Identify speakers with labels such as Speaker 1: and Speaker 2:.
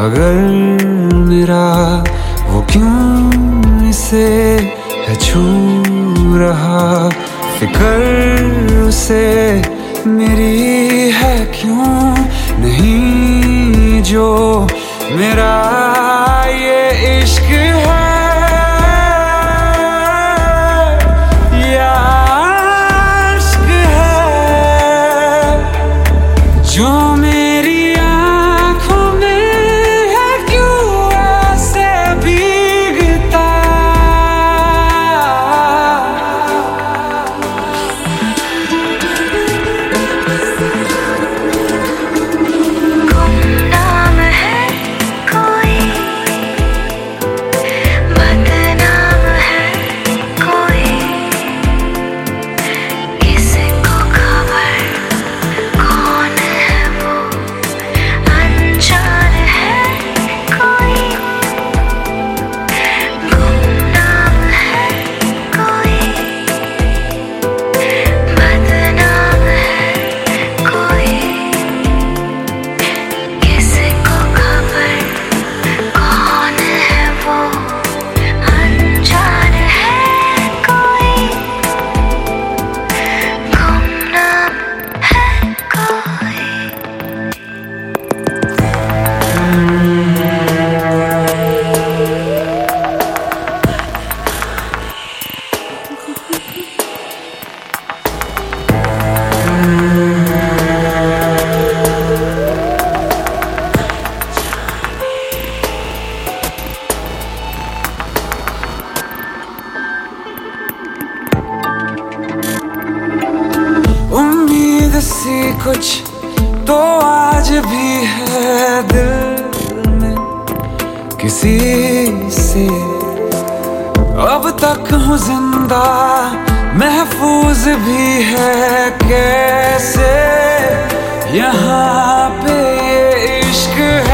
Speaker 1: अगर मेरा वो क्यों इसे है छू रहा, फिक्र उसे मेरी है क्यों नहीं जो मेरा ये इश्क है या इश्क है जो मेरी आंखों में है क्यों ऐसे भीगता।
Speaker 2: गुमनाम है कोई, बदनाम है कोई, किसको खबर कौन है वो, अनजान है कोई। गुमनाम है कोई, बदनाम है कोई, किसको खबर कौन है वो, अनजान है कोई। गुमनाम है कोई।
Speaker 1: उम्मीद सी कुछ तो आज भी है दिल में किसी से, अब तक हूँ जिंदा महफूज भी है कैसे यहाँ पे ये इश्क है।